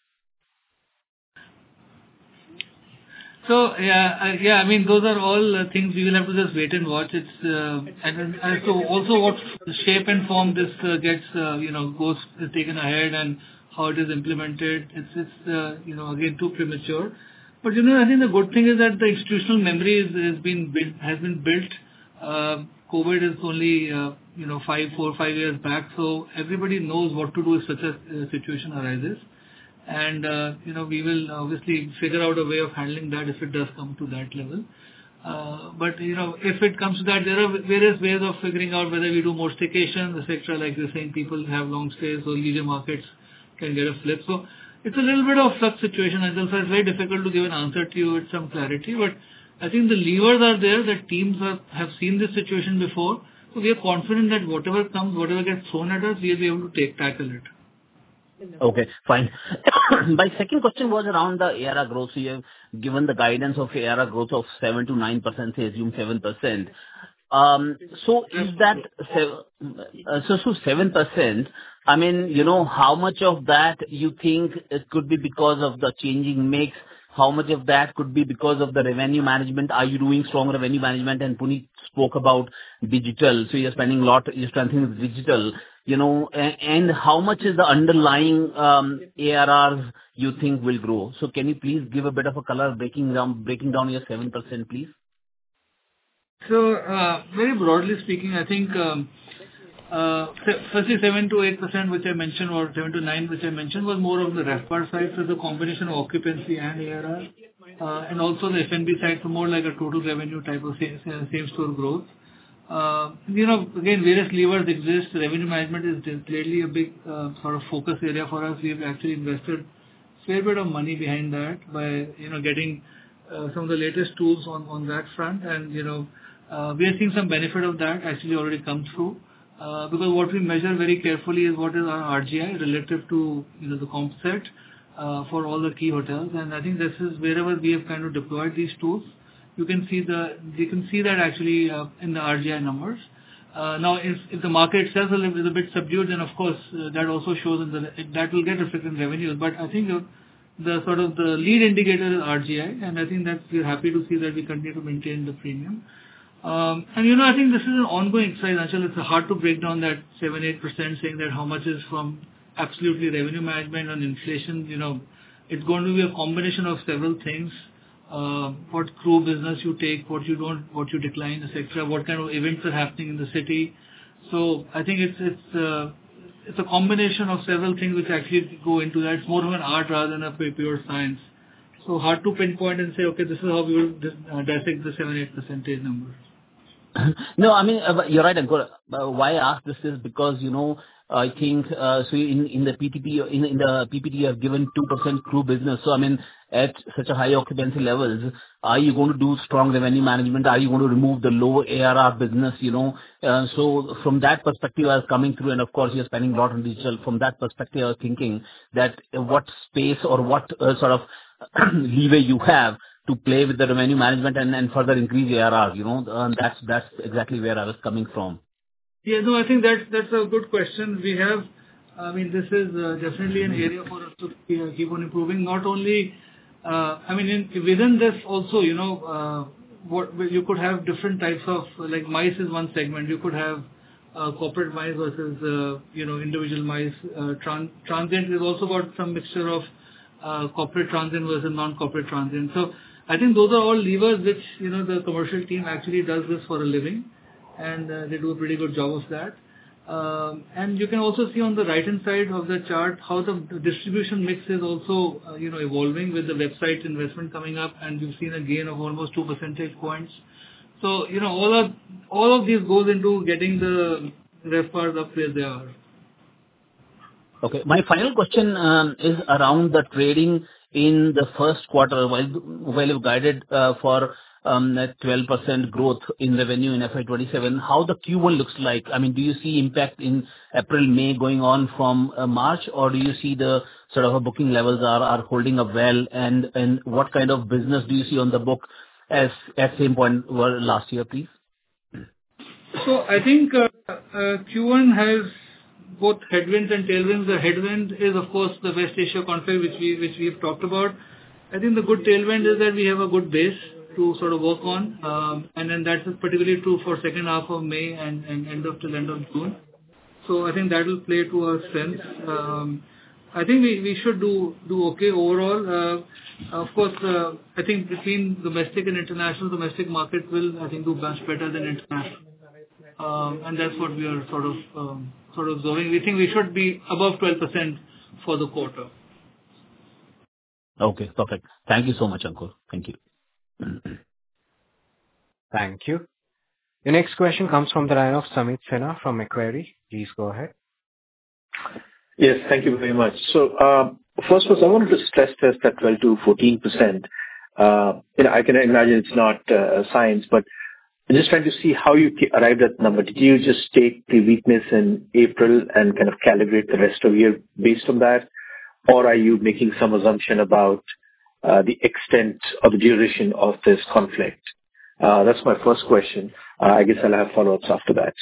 So yeah, uh, yeah. I mean, those are all uh, things we will have to just wait and watch. It's uh, and, and and so also what shape and form this uh, gets, uh, you know, goes is taken ahead and how it is implemented. It's it's uh, you know again too premature. But you know, I think the good thing is that the institutional memory is, is been built has been built. Uh, COVID is only uh, you know five four five years back, so everybody knows what to do if such a uh, situation arises. And uh, you know we will obviously figure out a way of handling that if it does come to that level. Uh, but you know if it comes to that, there are various ways of figuring out whether we do more staycations, et cetera. Like you're saying, people have long stays, so leisure markets can get a flip. So it's a little bit of flux situation, and so it's very difficult to give an answer to you with some clarity. But I think the levers are there. That teams are, have seen this situation before, so we are confident that whatever comes, whatever gets thrown at us, we'll be able to take tackle it. Okay, fine. My second question was around the A R R growth. So you have given the guidance of A R R growth of seven to nine percent, say assume seven percent. Um, So is that sev- uh, so so seven percent, I mean, you know, how much of that you think it could be because of the changing mix? How much of that could be because of the revenue management? Are you doing strong revenue management? And Puneet spoke about digital, so you're spending a lot, you're strengthening the digital, you know, a- and how much is the underlying um, A R Rs you think will grow? So can you please give a bit of a color, breaking down breaking down your seven percent, please? So, uh, very broadly speaking, I think, um, uh, se- firstly, seven to eight percent which I mentioned, or seven to nine which I mentioned, was more on the RevPAR side, so the combination of occupancy and A R R, uh, and also the F and B side, so more like a total revenue type of same, same store growth. Uh, You know, again, various levers exist. Revenue management is clearly a big uh, sort of focus area for us. We've actually invested fair bit of money behind that by, you know, getting uh, some of the latest tools on on that front. And, you know, uh, we are seeing some benefit of that actually already come through. Uh, Because what we measure very carefully is what is our R G I relative to, you know, the comp set uh, for all the key hotels. And I think this is wherever we have kind of deployed these tools, you can see the you can see that actually uh, in the R G I numbers. Uh, Now, if if the market itself is a little bit subdued, then of course, uh, that also shows in the that will get reflected in revenues. But I think uh, the sort of the lead indicator is R G I, and I think that we're happy to see that we continue to maintain the premium. Um, And you know, I think this is an ongoing exercise, Anshul. It's hard to break down that seven to eight percent, saying that how much is from absolutely revenue management and inflation. You know, it's going to be a combination of several things. uh, what crew business you take, what you don't, what you decline, et cetera. What kind of events are happening in the city. So I think it's it's uh, it's a combination of several things which actually go into that. It's more of an art rather than a pure science. So hard to pinpoint and say, okay, this is how we will uh, dissect the seven eight percentage numbers. No, I mean, uh, you're right, Ankur. Uh, Why I ask this is because, you know, I think, uh so in in the P T P, in in the P P T, you have given two percent crew business. So, I mean, at such a high occupancy levels, are you going to do strong revenue management? Are you going to remove the low A R R business, you know? Uh So from that perspective, I was coming through, and of course, you're spending a lot on digital. From that perspective, I was thinking that uh, what space or what uh, sort of leeway you have to play with the revenue management and and further increase A R R, you know? Uh, That's that's exactly where I was coming from. Yeah, no, I think that's that's a good question. We have, I mean, this is uh, definitely an area for us to uh, keep on improving. Not only, uh, I mean, in, within this also, you know, uh, what you could have different types of, like MICE is one segment. You could have uh, corporate MICE versus, uh, you know, individual MICE. Uh, tran- transient is also got some mixture of uh, corporate transient versus non-corporate transient. So I think those are all levers which, you know, the commercial team actually does this for a living. And uh, they do a pretty good job of that. Um, and you can also see on the right-hand side of the chart how the distribution mix is also, uh, you know, evolving with the website investment coming up, and we've seen a gain of almost two percentage points. So, you know, all of all of these goes into getting the RevPARs up where they are. Okay. My final question um, is around the trading in the first quarter. While while you've guided uh, for um, that twelve percent growth in revenue in F Y twenty-seven, how the Q one looks like? I mean, do you see impact in April, May going on from uh, March, or do you see the sort of booking levels are are holding up well? And and what kind of business do you see on the book as at same point were last year, please? So I think uh, uh, Q one has both headwinds and tailwinds. The headwind is, of course, the West Asia conflict, which we which we've talked about. I think the good tailwind is that we have a good base to sort of work on, um, and then that's particularly true for second half of May and, and end of till end of June. So I think that will play to our strengths. Um, I think we, we should do do okay overall. Uh, of course, uh, I think between domestic and international, domestic market will I think do much better than international, um, and that's what we are sort of um, sort of observing. We think we should be above twelve percent for the quarter. Okay, perfect. Thank you so much, Ankur. Thank you. Thank you. The next question comes from the line of Samit Sinha from Macquarie. Please go ahead. Yes, thank you very much. So, um, first was I wanted to stress test that twelve to fourteen percent. Uh, you know, I can imagine it's not uh, science, but I'm just trying to see how you arrived at the number. Did you just take the weakness in April and kind of calibrate the rest of the year based on that? Or are you making some assumption about uh, the extent or the duration of this conflict? Uh, that's my first question. Uh, I guess I'll have follow-ups after that.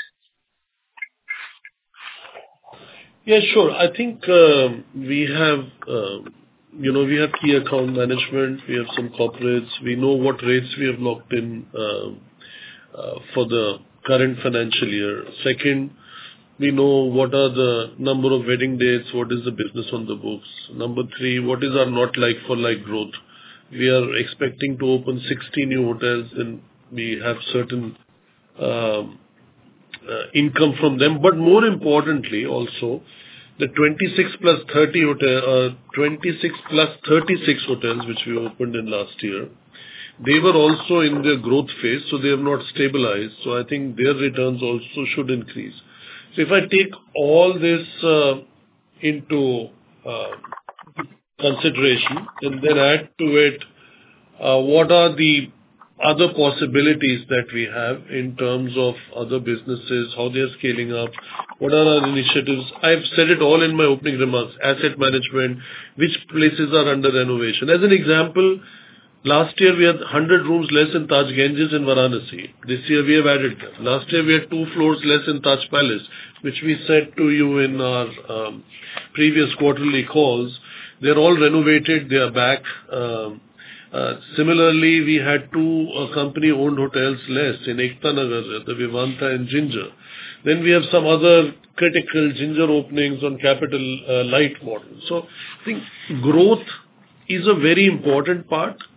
Yeah, sure. I think um, we have, um, you know, we have key account management. We have some corporates. We know what rates we have locked in um, uh, for the current financial year. Second, we know what are the number of wedding dates, what is the business on the books. Number three, what is our not like-for-like growth. We are expecting to open sixty new hotels, and we have certain um, uh, income from them. But more importantly, also, the twenty-six plus thirty hotel, uh, twenty-six plus thirty-six hotels which we opened in last year, they were also in their growth phase, so they have not stabilized. So I think their returns also should increase. So if I take all this uh, into uh, consideration and then add to it uh, what are the other possibilities that we have in terms of other businesses, how they are scaling up, what are our initiatives. I've said it all in my opening remarks, asset management, which places are under renovation. As an example, last year we had one hundred rooms less in Taj Ganges in Varanasi. This year we have added them. Last year we had two floors less in Taj Palace, which we said to you in our um, previous quarterly calls. They're all renovated. They are back. Um, uh, similarly, we had two uh, company-owned hotels less in Ekta Nagar, the Vivanta and Ginger. Then we have some other critical Ginger openings on capital uh, light model. So I think growth is a very important part,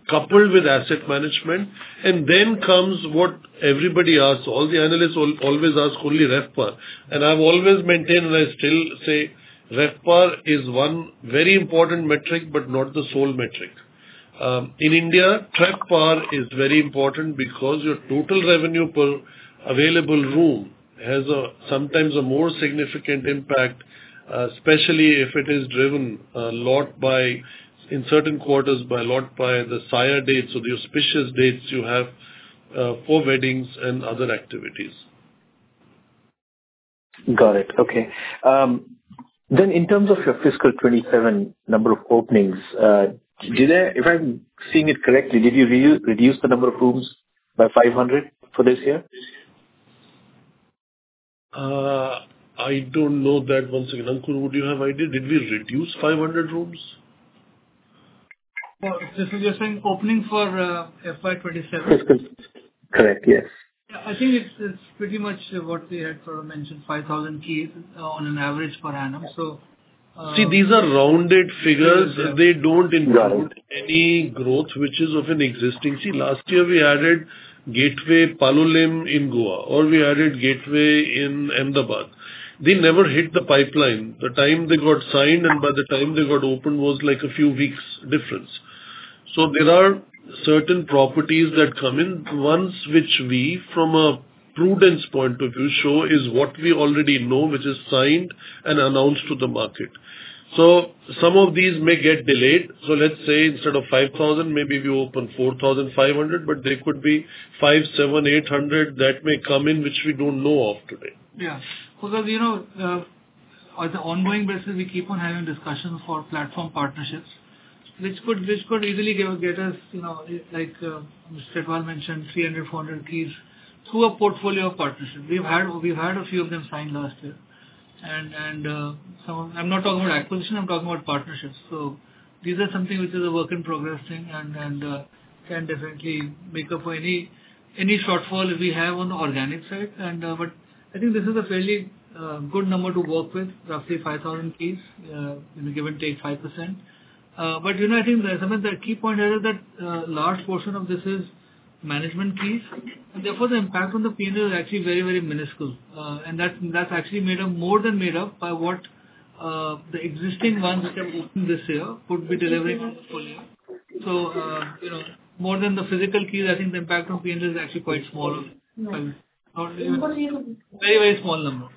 coupled with asset management. And then comes what everybody asks, all the analysts al- always ask only RevPAR. And I've always maintained, and I still say, RevPAR is one very important metric, but not the sole metric. Um, in India, TRevPAR is very important because your total revenue per available room has a sometimes a more significant impact, uh, especially if it is driven a lot by, in certain quarters, by a lot by the S I A dates or the auspicious dates you have uh, for weddings and other activities. Got it. Okay. Um, then in terms of your fiscal twenty-seven number of openings, uh, did I, if I'm seeing it correctly, did you re- reduce the number of rooms by five hundred for this year? Uh, I don't know that. Once again, Ankur, would you have idea? Did we reduce five hundred rooms? Well, this is just saying opening for uh, F Y twenty-seven. Fiscal. Correct, yes. Yeah, I think it's it's pretty much uh, what we had sort of mentioned, five thousand keys uh, on an average per annum. So, uh, See, these are rounded figures. Yeah. They don't Got include any growth which is of an existing. See, last year we added Gateway Palolem in Goa, or we added Gateway in Ahmedabad. They never hit the pipeline. The time they got signed and by the time they got opened was like a few weeks difference. So there are certain properties that come in, ones which we, from a prudence point of view, show is what we already know, which is signed and announced to the market. So some of these may get delayed. So let's say instead of five thousand, maybe we open four thousand five hundred, but there could be five, seven, eight hundred that may come in, which we don't know of today. yeah, because you know, uh, on the ongoing basis, we keep on having discussions for platform partnerships, which could which could easily give, get us, you know, like uh, Mister Tedwal mentioned, three hundred, four hundred keys through a portfolio of partnerships. We've had we've had a few of them signed last year, and and uh, some I'm not talking about acquisition, I'm talking about partnerships. So these are something which is a work in progress thing, and and uh, can definitely make up for any any shortfall we have on the organic side. And uh, but I think this is a fairly uh, good number to work with, roughly five thousand keys, uh, you know, give and take five percent. Uh, but you know, I think the, I mean, the key point here is that uh, large portion of this is management keys, and therefore the impact on the P and L is actually very, very minuscule, uh, and that's that's actually made up more than made up by what uh, the existing ones which have opened this year would be delivering for the full year. So uh, you know, more than the physical keys, I think the impact on P and L is actually quite small, not even, very, very small number.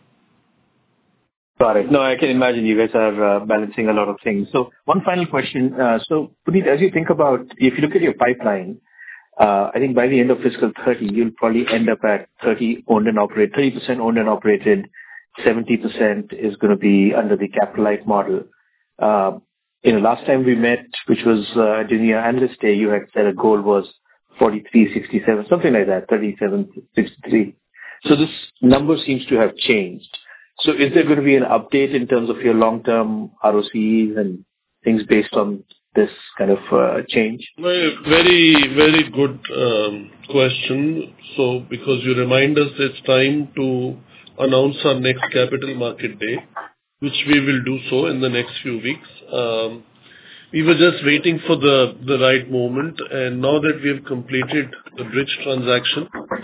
Got it. No, I can imagine you guys are uh, balancing a lot of things. So one final question. Uh, so Puneet, as you think about, if you look at your pipeline, uh, I think by the end of fiscal thirty, you'll probably end up at thirty owned and operated, thirty percent owned and operated, seventy percent is going to be under the capital light model. Uh, you know, last time we met, which was uh, during your analyst day, you had said a goal was forty-three sixty-seven, something like that, thirty-seven sixty-three. So this number seems to have changed. So is there going to be an update in terms of your long-term R O Cs and things based on this kind of uh, change? Very, very, very good um, question. So because you remind us it's time to announce our next capital market day, which we will do so in the next few weeks. Um, we were just waiting for the, the right moment, and now that we have completed the bridge transaction,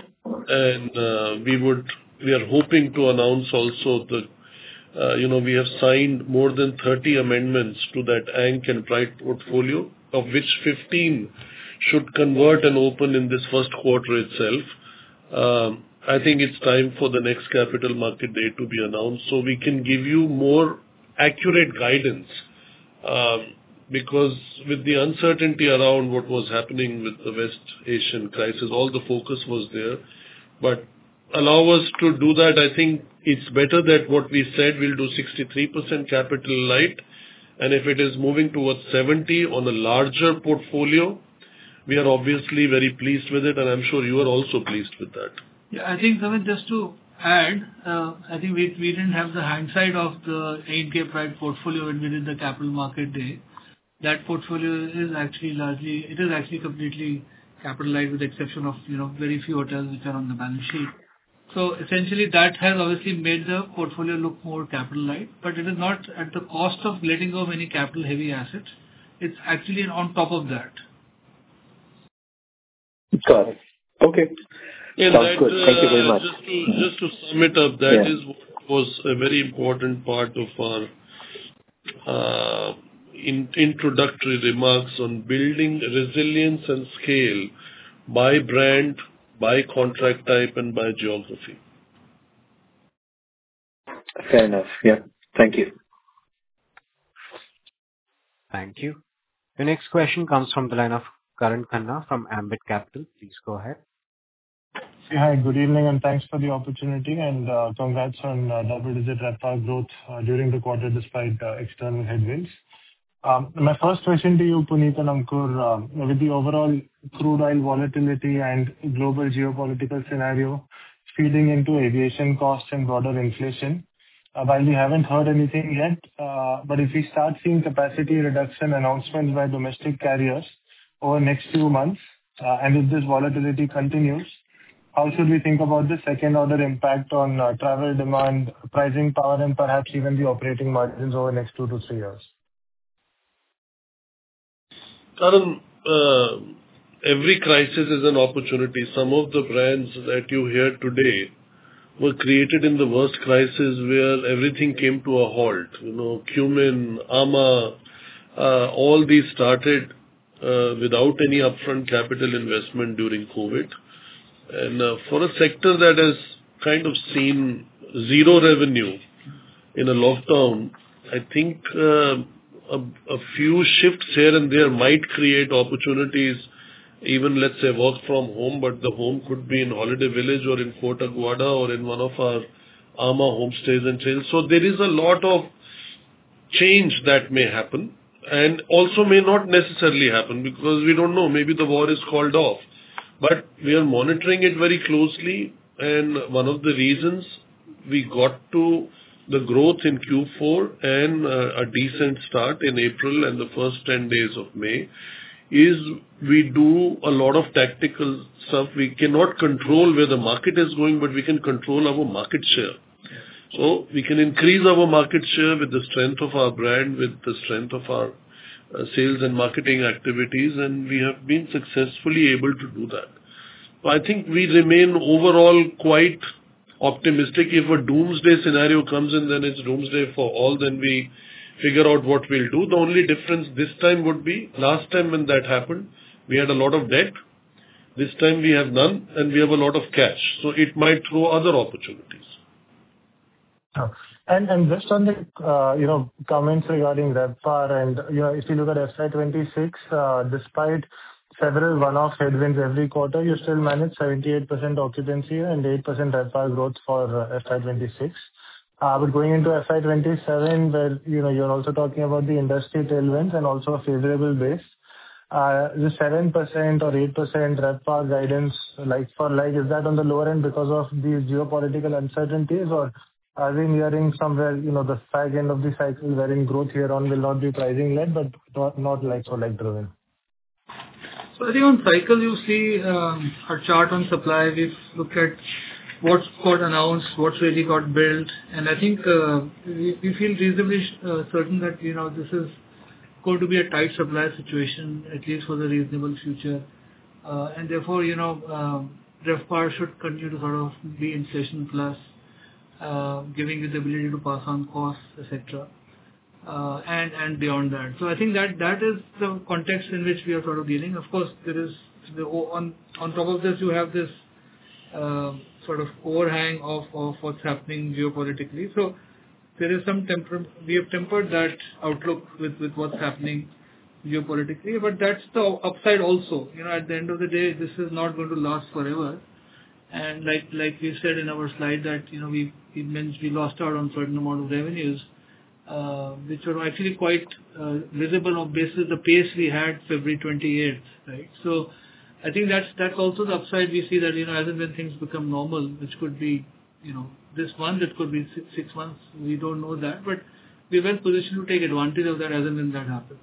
and uh, we would we are hoping to announce also the, uh, you know, we have signed more than thirty amendments to that A N C and Pride portfolio, of which fifteen should convert and open in this first quarter itself. Um, I think it's time for the next capital market day to be announced so we can give you more accurate guidance. Um, because with the uncertainty around what was happening with the West Asian crisis, all the focus was there. But allow us to do that. I think it's better that what we said, we'll do sixty-three percent capital light, and if it is moving towards seventy on a larger portfolio, we are obviously very pleased with it, and I'm sure you are also pleased with that. Yeah, I think, Samit, just to add, uh, I think we we didn't have the hindsight of the A N K Pride portfolio when we did the capital market day. That portfolio is actually largely, it is actually completely capital light with the exception of, you know, very few hotels which are on the balance sheet. So essentially that has obviously made the portfolio look more capital light, but it is not at the cost of letting go of any capital heavy assets. It's actually on top of that. Got it. Okay. And Sounds that, good. Thank you very uh, much. just to just to sum it up, that Yeah. is what was a very important part of our uh, in, introductory remarks on building resilience and scale by brand, by contract type, and by geography. Fair enough. Yeah. Thank you. Thank you. The next question comes from the line of Karan Khanna from Ambit Capital. Please go ahead. Hi, good evening, and thanks for the opportunity, and uh, congrats on uh, double-digit RevPAR growth uh, during the quarter despite uh, external headwinds. Um, My first question to you, Puneet and Ankur, um, with the overall crude oil volatility and global geopolitical scenario feeding into aviation costs and broader inflation, uh, while we haven't heard anything yet, uh, but if we start seeing capacity reduction announcements by domestic carriers over the next few months, uh, and if this volatility continues, how should we think about the second-order impact on uh, travel demand, pricing power, and perhaps even the operating margins over the next two to three years? Karan, uh, every crisis is an opportunity. Some of the brands that you hear today were created in the worst crisis where everything came to a halt. You know, Cumin, Ama, uh, all these started uh, without any upfront capital investment during COVID. And uh, for a sector that has kind of seen zero revenue in a lockdown, I think uh, a, a few shifts here and there might create opportunities, even let's say work from home, but the home could be in Holiday Village or in Fort Aguada or in one of our Ama homestays and trails. So there is a lot of change that may happen and also may not necessarily happen because we don't know, maybe the war is called off. But we are monitoring it very closely, and one of the reasons we got to the growth in Q four and uh, a decent start in April and the first ten days of May is we do a lot of tactical stuff. We cannot control where the market is going, but we can control our market share. So we can increase our market share with the strength of our brand, with the strength of our Uh, sales and marketing activities, and we have been successfully able to do that. So I think we remain overall quite optimistic. If a doomsday scenario comes in, then it's doomsday for all, then we figure out what we'll do. The only difference this time would be, last time when that happened, we had a lot of debt. This time we have none, and we have a lot of cash. So it might throw other opportunities. Oh. And and just on the, uh, you know, comments regarding RevPAR and, you know, if you look at F Y twenty-six, uh, despite several one-off headwinds every quarter, you still manage seventy-eight percent occupancy and eight percent RevPAR growth for uh, F Y twenty-six. Uh, But going into F Y twenty-seven, where, you know, you're also talking about the industry tailwinds and also a favorable base, uh, the seven percent or eight percent RevPAR guidance, like for like, is that on the lower end because of these geopolitical uncertainties, or are we nearing somewhere, you know, the fag end of the cycle wherein growth here on will not be pricing led, but not, not like so like driven? So I think on cycle you see um, our chart on supply. We've looked at what's got announced, what's really got built, and I think uh, we, we feel reasonably uh, certain that, you know, this is going to be a tight supply situation, at least for the reasonable future. Uh, and therefore, you know, um, RevPAR should continue to sort of be inflation plus, uh, giving you the ability to pass on costs, et cetera, uh, and and beyond that. So I think that that is the context in which we are sort of dealing. Of course, there is the, on on top of this you have this uh, sort of overhang of of what's happening geopolitically. So there is some temper. We have tempered that outlook with with what's happening geopolitically, but that's the upside also. You know, at the end of the day, this is not going to last forever. And like like we said in our slide that, you know, we we meant we lost out on certain amount of revenues, uh, which were actually quite uh, visible on basis the pace we had February twenty-eighth, right? So I think that's that's also the upside. We see that, you know, as and when things become normal, which could be, you know, this month, it could be six, six months. We don't know that, but we're well positioned to take advantage of that as and when that happens.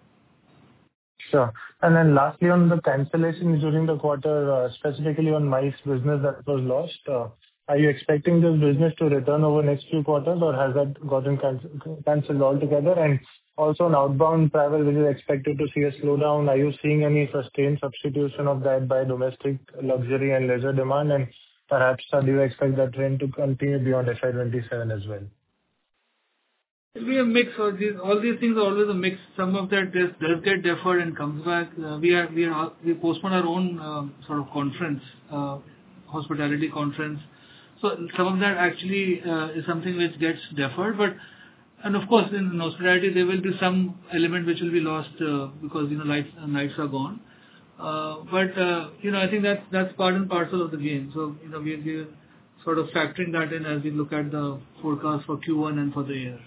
Sure. And then lastly, on the cancellations during the quarter, uh, specifically on MICE business that was lost, uh, are you expecting this business to return over next few quarters, or has that gotten cancelled altogether? And Also, on outbound travel, which is expected to see a slowdown, are you seeing any sustained substitution of that by domestic luxury and leisure demand? And perhaps, uh, do you expect that trend to continue beyond F Y twenty-seven as well? It'll be a mix. Or these, all these things are always a mix. Some of that does, does get deferred and comes back. Uh, we are we are we postpone our own um, sort of conference, uh, hospitality conference. So some of that actually uh, is something which gets deferred. But and of course, in hospitality there will be some element which will be lost uh, because you know lights uh, nights are gone. Uh, but uh, you know I think that's that's part and parcel of the game. So you know we we sort of factoring that in as we look at the forecast for Q one and for the year.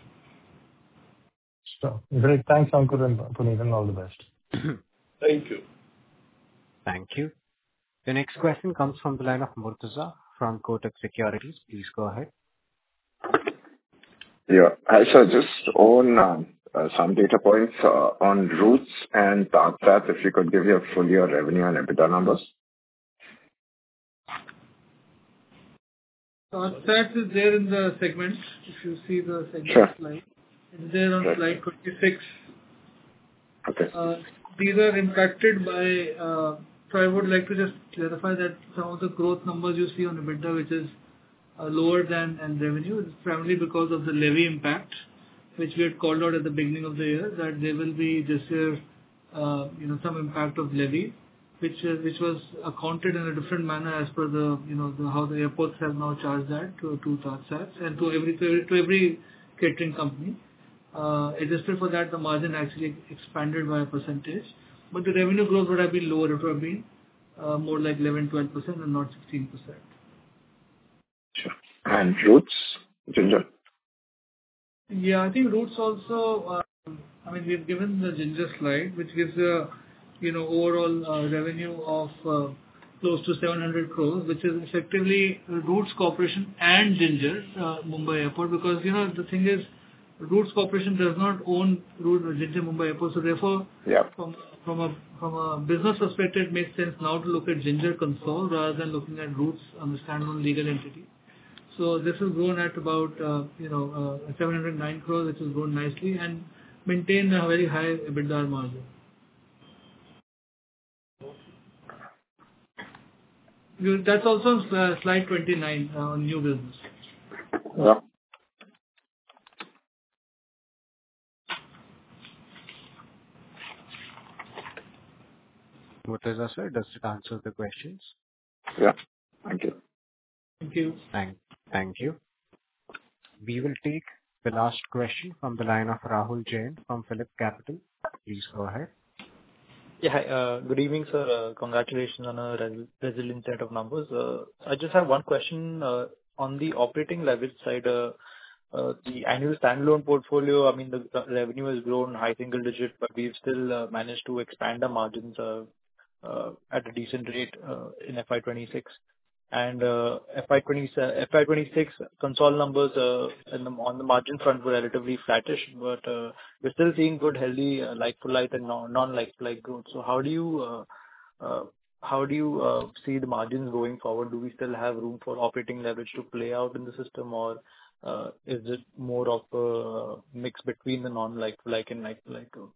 So great. Thanks, Ankur and Puneet, and all the best. Thank you. Thank you. The next question comes from the line of Murtuza from Kotak Securities. Please go ahead. Yeah. Hi, sir. Just on um, uh, some data points uh, on Roots and TajSATS, if you could give your full year revenue and EBITDA numbers. TajSATS is there in the segments. If you see the segment Sure. slide, it's there on Right. slide twenty-six. Okay. Uh, These are impacted by, uh, so I would like to just clarify that some of the growth numbers you see on EBITDA, which is uh, lower than and revenue, is primarily because of the levy impact, which we had called out at the beginning of the year, that there will be this year, uh, you know, some impact of levy, which uh, which was accounted in a different manner as per the, you know, the, how the airports have now charged that to to TajSATS and to every to every, to every catering company. Uh, adjusted for that, the margin actually expanded by a percentage, but the revenue growth would have been lower. It would have been uh, more like eleven to twelve percent and not sixteen percent. Sure. And Roots, Ginger. Yeah, I think Roots also, uh, I mean, we've given the Ginger slide, which gives a, you know, overall uh, revenue of uh, close to seven hundred crores, which is effectively Roots Corporation and Ginger, uh, Mumbai Airport, because, you know, the thing is, Roots Corporation does not own Root Ginger Mumbai Airport, so therefore, Yeah. from from a from a business perspective, it makes sense now to look at Ginger console rather than looking at Roots on the standalone legal entity. So this has grown at about uh, you know uh, seven hundred nine crores, which has grown nicely and maintained a very high EBITDA margin. You, that's also uh, slide twenty-nine uh, on new business. Yeah. Murtuza, sir, does it answer the questions? Yeah. Thank you. Thank you. Thank, thank you. We will take the last question from the line of Rahul Jain from Phillip Capital. Please go ahead. Yeah. Hi. uh, Good evening, sir. Uh, Congratulations on a res- resilient set of numbers. Uh, I just have one question uh, on the operating leverage side. uh, uh, The annual standalone portfolio, I mean, the the revenue has grown high single digit, but we've still uh, managed to expand our margins uh, uh, at a decent rate uh, in F Y twenty-six. And uh, F Y twenty-six consolidated numbers uh, in the- on the margin front were relatively flattish, but uh, we're still seeing good, healthy uh, like-for-like and non- non-like-for-like growth. So how do you uh, uh, how do you uh, see the margins going forward? Do we still have room for operating leverage to play out in the system, or uh, is it more of a mix between the non-like-for-like and like-for-like growth?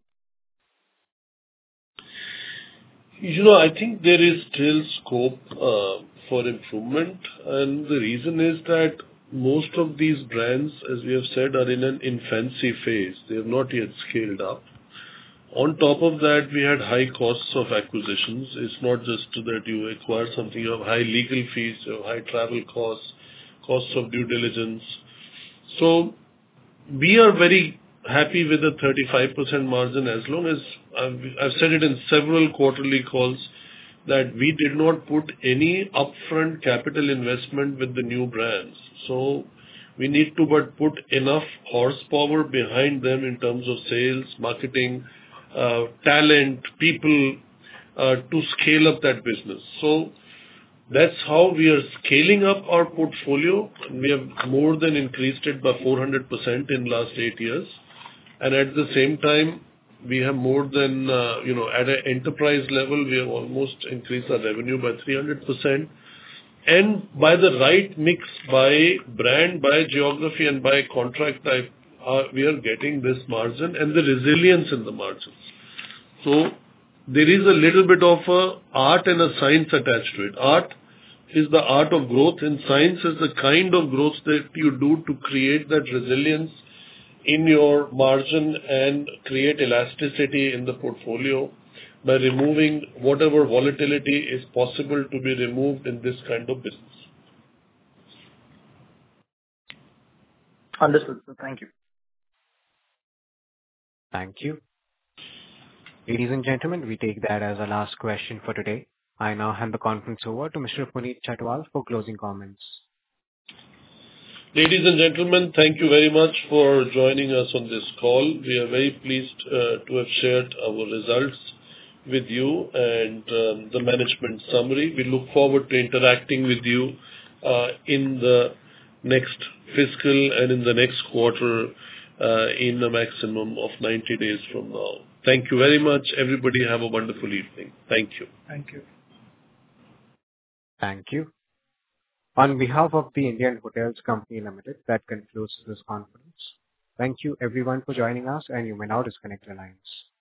You know, I think there is still scope uh, for improvement, and the reason is that most of these brands, as we have said, are in an infancy phase. They have not yet scaled up. On top of that, we had high costs of acquisitions. It's not just that you acquire something, you have high legal fees, you have high travel costs, costs of due diligence. So we are very happy with the thirty-five percent margin, as long as I've, I've said it in several quarterly calls that we did not put any upfront capital investment with the new brands. So we need to but put enough horsepower behind them in terms of sales, marketing, uh, talent, people uh, to scale up that business. So that's how we are scaling up our portfolio. We have more than increased it by four hundred percent in last eight years. And at the same time, we have more than, uh, you know, at an enterprise level, we have almost increased our revenue by three hundred percent. And by the right mix, by brand, by geography, and by contract type, uh, we are getting this margin and the resilience in the margins. So there is a little bit of a art and a science attached to it. Art is the art of growth, and science is the kind of growth that you do to create that resilience in your margin and create elasticity in the portfolio by removing whatever volatility is possible to be removed in this kind of business. Understood, sir. Thank you. Thank you. Ladies and gentlemen, we take that as our last question for today. I now hand the conference over to Mister Puneet Chhatwal for closing comments. Ladies and gentlemen, thank you very much for joining us on this call. We are very pleased uh, to have shared our results with you and um, the management summary. We look forward to interacting with you uh, in the next fiscal and in the next quarter uh, in a maximum of ninety days from now. Thank you very much. Everybody have a wonderful evening. Thank you. Thank you. Thank you. On behalf of the Indian Hotels Company Limited, that concludes this conference. Thank you everyone for joining us, and you may now disconnect your lines.